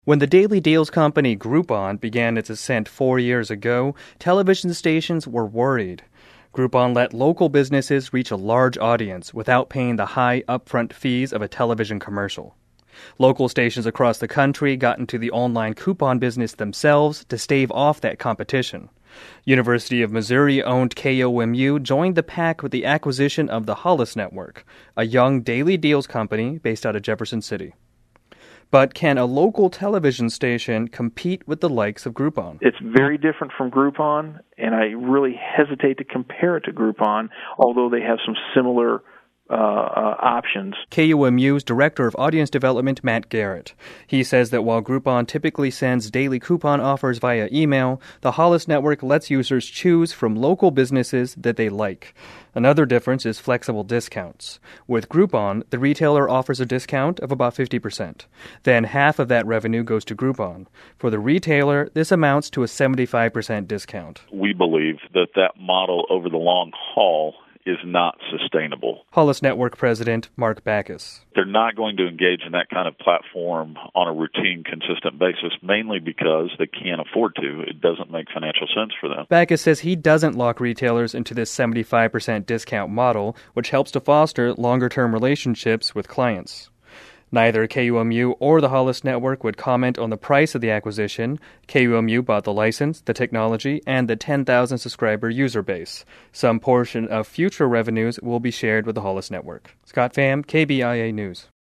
When the daily deals company Groupon began its ascent 4 years ago, television stations were worried. Groupon let local businesses reach a large audience without paying the high upfront fees of a television commercial. Local stations across the country got into the online coupon business themselves to stave off that competition. University of Missouri-owned KOMU joined the pack with the acquisition of the Hollis Network, a young daily deals company based out of Jefferson City. But can a local television station compete with the likes of Groupon? It's very different from Groupon, and I really hesitate to compare it to Groupon, although they have some similar options. KOMU's Director of Audience Development, Matt Garrett. He says that while Groupon typically sends daily coupon offers via email, the Hollis Network lets users choose from local businesses that they like. Another difference is flexible discounts. With Groupon, the retailer offers a discount of about 50%. Then half of that revenue goes to Groupon. For the retailer, this amounts to a 75% discount. We believe that model over the long haul is not sustainable. Hollis Network President Mark Backus. They're not going to engage in that kind of platform on a routine, consistent basis, mainly because they can't afford to. It doesn't make financial sense for them. Backus says he doesn't lock retailers into this 75% discount model, which helps to foster longer-term relationships with clients. Neither KOMU or the Hollis Network would comment on the price of the acquisition. KOMU bought the license, the technology, and the 10,000 subscriber user base. Some portion of future revenues will be shared with the Hollis Network. Scott Pham, KBIA News.